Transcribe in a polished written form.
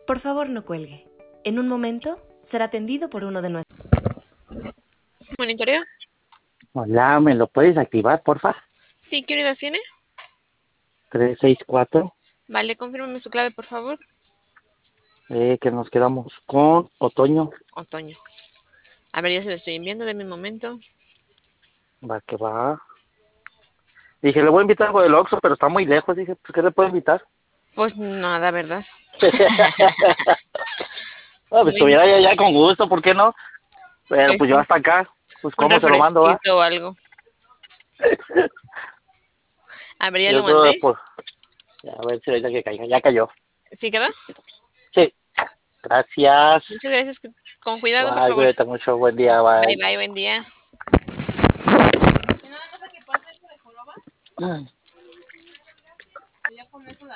Por favor, no cuelgue. En un momento será atendido por uno de nuestros... ¿Monitoreo? Hola, ¿me lo puedes activar, porfa? Sí, ¿qué unidad tiene? 364. Vale, confírmame su clave, por favor. Que nos quedamos con otoño. Otoño. A ver, ya se lo estoy enviando, de mi momento. Va que va. Dije, le voy a invitar algo del Oxxo, pero está muy lejos. Dije, pues, ¿qué le puedo invitar? Pues nada, ¿verdad? No, pues Muy estuviera ya con gusto, ¿por qué no? Pero pues pues yo sí, hasta acá, pues un cómo se lo mando, ¿va? refresquito o algo. A ver, ya Yo lo creo, mandé. pues, a ver si ahorita que caiga, ya cayó. ¿Sí quedó? Sí, gracias. Muchas gracias. Con cuidado, por Bye, favor. cuídate mucho, buen día, Bye, bye. bye, buen día. ¿Una cosa que pasa eso de joroba?